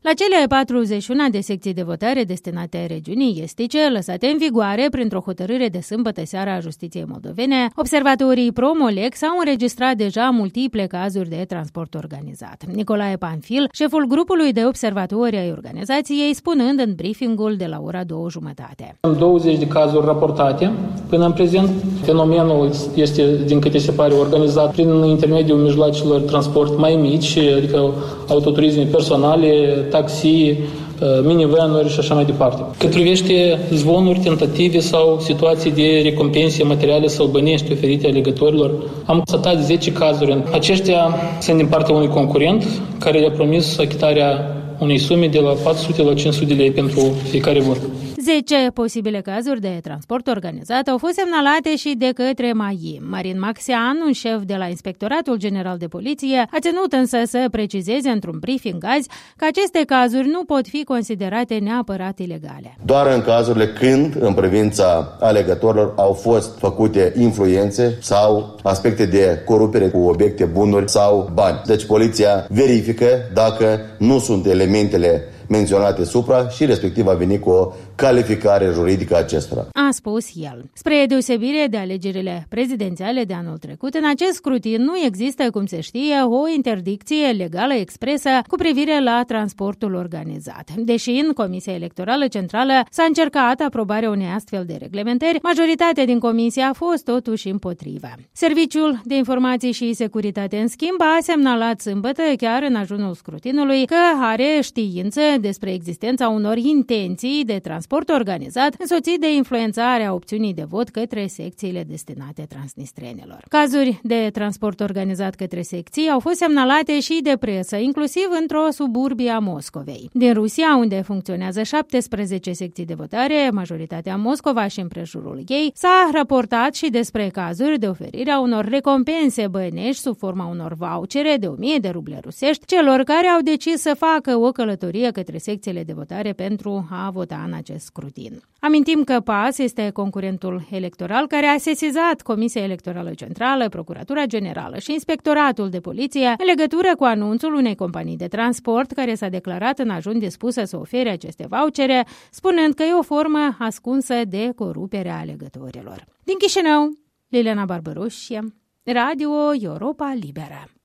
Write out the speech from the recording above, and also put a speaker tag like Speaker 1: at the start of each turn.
Speaker 1: La cele 41 de secții de votare destinate regiunii estice, lăsate în vigoare printr-o hotărâre de sâmbătă seara a Justiției Moldovene, observatorii Promolec s-au înregistrat deja multiple cazuri de transport organizat. Nicolae Panfil, șeful grupului de observatori ai organizației, spunând în briefingul de la ora 2:30.
Speaker 2: Am 20 de cazuri raportate până în prezent. Fenomenul este, din câte se pare, organizat prin intermediul mijloacelor transport mai mici, adică autoturisme personale, taxi, minivanuri și așa mai departe. Cât privește zvonuri, tentative sau situații de recompense materiale sau bănești oferite alegătorilor, am constatat 10 cazuri. Aceștia sunt din partea unui concurent care le-a promis achitarea unei sume de la 400 la 500 de lei pentru fiecare vot.
Speaker 1: 10 posibile cazuri de transport organizat au fost semnalate și de către MAI. Marin Maxian, un șef de la Inspectoratul General de Poliție, a ținut însă să precizeze într-un briefing azi că aceste cazuri nu pot fi considerate neapărat ilegale.
Speaker 3: Doar în cazurile când, în privința alegătorilor, au fost făcute influențe sau aspecte de corupere cu obiecte, bunuri sau bani. Deci poliția verifică dacă nu sunt elementele menționate supra și respectiv a venit cu o calificare juridică a acestora.
Speaker 1: A spus el. Spre deosebire de alegerile prezidențiale de anul trecut, în acest scrutin nu există, cum se știe, o interdicție legală expresă cu privire la transportul organizat. Deși în Comisia Electorală Centrală s-a încercat aprobarea unei astfel de reglementări, majoritatea din comisie a fost totuși împotrivă. Serviciul de Informații și Securitate, în schimb, a semnalat sâmbătă, chiar în ajunul scrutinului, că are știință despre existența unor intenții de transport organizat însoțit de influențarea opțiunii de vot către secțiile destinate transnistrenilor. Cazuri de transport organizat către secții au fost semnalate și de presă, inclusiv într-o suburbie a Moscovei. Din Rusia, unde funcționează 17 secții de votare, majoritatea Moscova și împrejurul ei, s-a raportat și despre cazuri de oferire a unor recompense bănești sub forma unor vouchere de 1000 de ruble rusești celor care au decis să facă o călătorie către secțiile de votare pentru a vota în acest scrutin. Amintim că PAS este concurentul electoral care a sesizat Comisia Electorală Centrală, Procuratura Generală și Inspectoratul de Poliție în legătură cu anunțul unei companii de transport care s-a declarat în ajun dispusă să ofere aceste vouchere, spunând că e o formă ascunsă de corupere a alegătorilor. Din Chișinău, Liliana Barbăruș, Radio Europa Liberă.